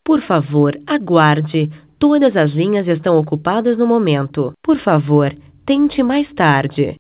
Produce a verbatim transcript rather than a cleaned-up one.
Por favor, aguarde. Todas as linhas estão ocupadas no momento. Por favor, tente mais tarde.